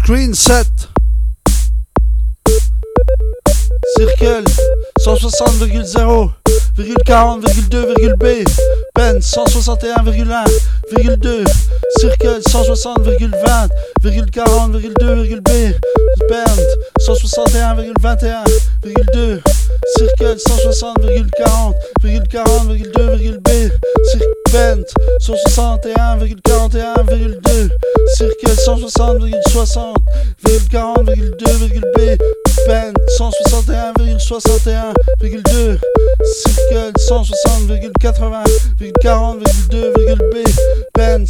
Screen set. Circle 160,0, 40,2, B. Pen 161,1,2. Circle 160,20, 40,2, B. Pen 161,21,2. Circle 160,40, 40,2, B. Pen 161,41,2. Circle 160,60, 40,2, B. Pen 161,61,2. Circle 160,80, 40,2, B. Pen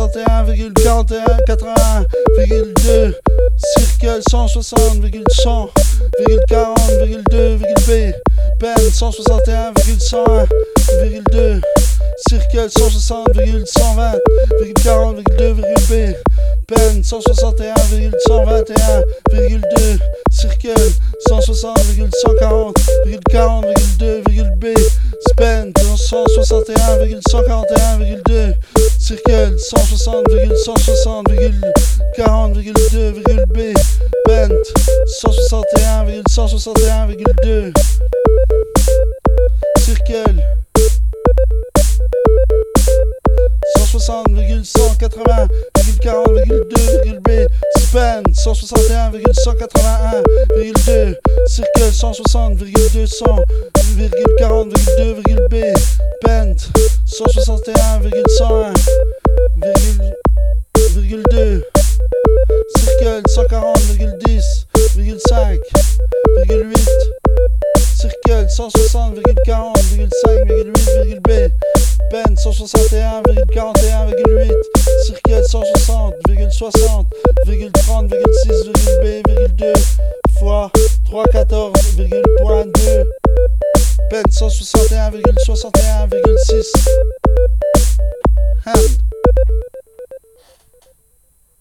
161,41,81,2. Circle 160,100, 40,2, B. Pen 161,101,2. Circle 160,120, 40,2, B. Pen 161,121,2. Circle 160,140, 40,2, B. Pen 161,141,2. Circle 160,160, 40,2, B. Pen 161,161,2. Circle 160,180, 40,2, B. Span 161,181,2. Circle 160,200, 40,2, B. Pent 161,101,2. Circle 140,10,5,8. Circle 160,40,5,8, B. Pen 161,41,8. Circle 160,60,30,6, B, 2 fois 314,2. Pen 161,61,6.